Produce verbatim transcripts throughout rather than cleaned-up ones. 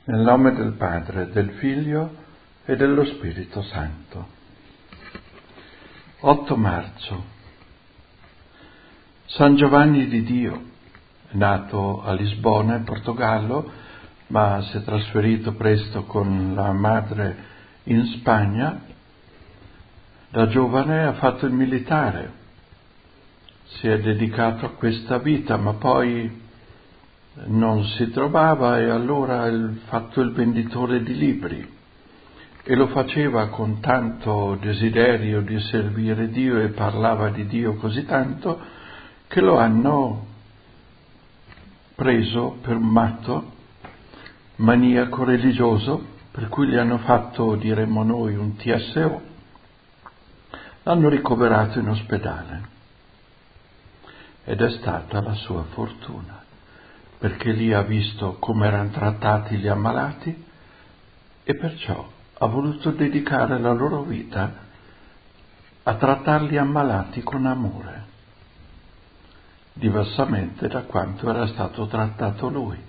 Nel nome del Padre, del Figlio e dello Spirito Santo. otto marzo. San Giovanni di Dio, nato a Lisbona, in Portogallo, ma si è trasferito presto con la madre in Spagna. Da giovane ha fatto il militare, si è dedicato a questa vita, ma poi non si trovava e allora ha fatto il venditore di libri e lo faceva con tanto desiderio di servire Dio e parlava di Dio così tanto che lo hanno preso per un matto, maniaco religioso, per cui gli hanno fatto, diremmo noi, un T S O, l'hanno ricoverato in ospedale ed è stata la sua fortuna, perché lì ha visto come erano trattati gli ammalati e perciò ha voluto dedicare la loro vita a trattarli ammalati con amore, diversamente da quanto era stato trattato lui.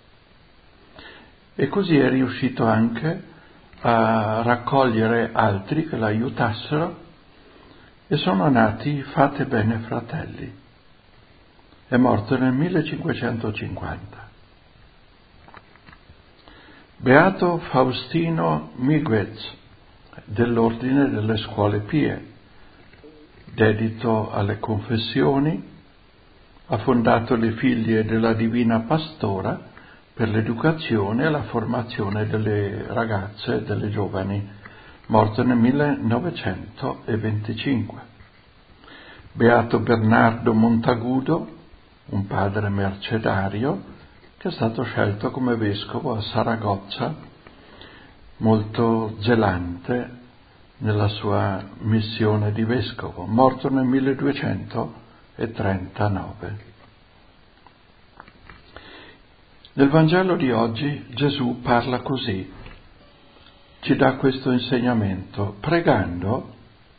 E così è riuscito anche a raccogliere altri che l'aiutassero e sono nati Fate Bene Fratelli. È morto nel millecinquecentocinquanta. Beato Faustino Miguez, dell'Ordine delle Scuole Pie, dedito alle confessioni, ha fondato le Figlie della Divina Pastora per l'educazione e la formazione delle ragazze e delle giovani, morto nel millenovecentoventicinque. Beato Bernardo Montagudo, un padre mercedario che è stato scelto come vescovo a Saragozza, molto zelante nella sua missione di vescovo, morto nel milleduecentotrentanove. Nel Vangelo di oggi Gesù parla così, ci dà questo insegnamento: pregando,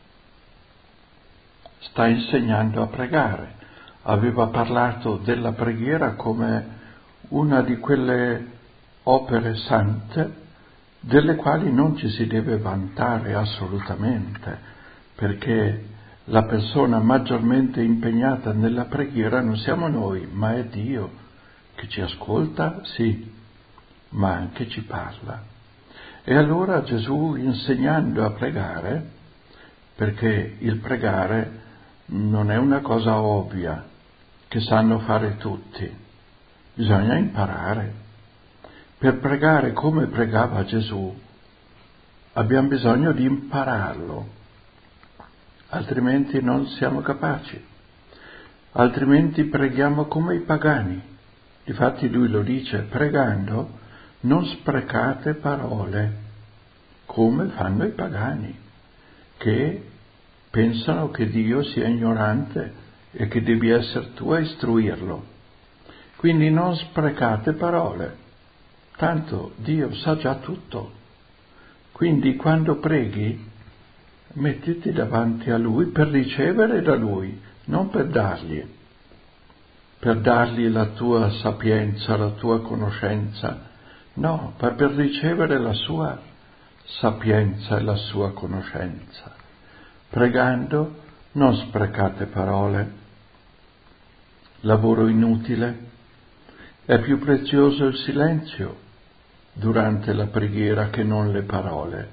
sta insegnando a pregare. Aveva parlato della preghiera come una di quelle opere sante delle quali non ci si deve vantare assolutamente, perché la persona maggiormente impegnata nella preghiera non siamo noi, ma è Dio, che ci ascolta, sì, ma anche ci parla. E allora Gesù, insegnando a pregare, perché il pregare non è una cosa ovvia che sanno fare tutti, bisogna imparare. Per pregare come pregava Gesù abbiamo bisogno di impararlo, altrimenti non siamo capaci, altrimenti preghiamo come i pagani. Difatti lui lo dice: pregando non sprecate parole, come fanno i pagani, che pensano che Dio sia ignorante e che devi essere tu a istruirlo. Quindi non sprecate parole, tanto Dio sa già tutto. Quindi quando preghi, mettiti davanti a Lui per ricevere da Lui, non per dargli, per dargli la tua sapienza, la tua conoscenza, no, ma per ricevere la sua sapienza e la sua conoscenza. Pregando non sprecate parole. Lavoro inutile. È più prezioso il silenzio durante la preghiera che non le parole.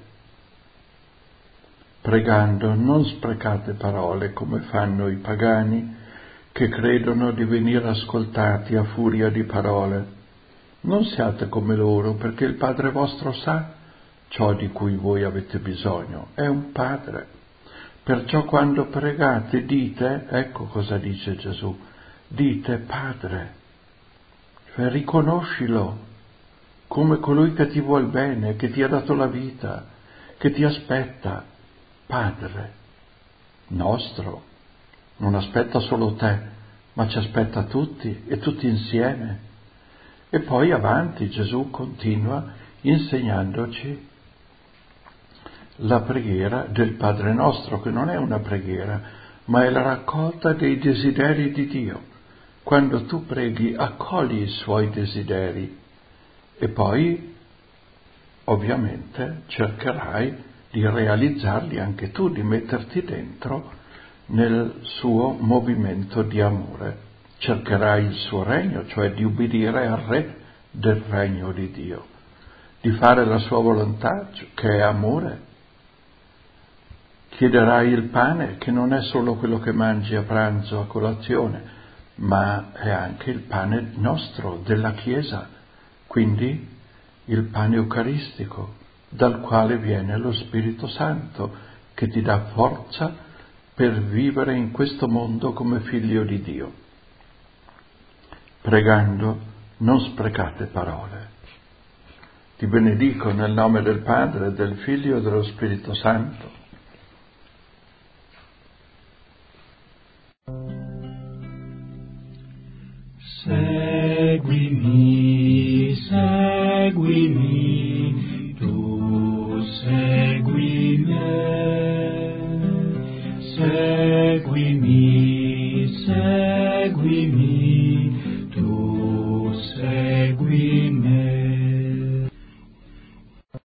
Pregando non sprecate parole come fanno i pagani che credono di venire ascoltati a furia di parole. Non siate come loro, perché il Padre vostro sa ciò di cui voi avete bisogno. È un Padre. Perciò quando pregate dite, ecco cosa dice Gesù, dite Padre, cioè riconoscilo come colui che ti vuol bene, che ti ha dato la vita, che ti aspetta, Padre nostro. Non aspetta solo te, ma ci aspetta tutti e tutti insieme. E poi avanti Gesù continua insegnandoci la preghiera del Padre nostro, che non è una preghiera, ma è la raccolta dei desideri di Dio. Quando tu preghi, accogli i suoi desideri e poi ovviamente cercherai di realizzarli anche tu, di metterti dentro nel suo movimento di amore. Cercherai il suo regno, cioè di ubbidire al Re del regno di Dio, di fare la sua volontà, che è amore. Chiederai il pane, che non è solo quello che mangi a pranzo, a colazione, ma è anche il pane nostro, della Chiesa, quindi il pane eucaristico, dal quale viene lo Spirito Santo, che ti dà forza per vivere in questo mondo come figlio di Dio. Pregando, non sprecate parole. Ti benedico nel nome del Padre, del Figlio e dello Spirito Santo. Seguimi, seguimi, tu segui me. Seguimi, seguimi,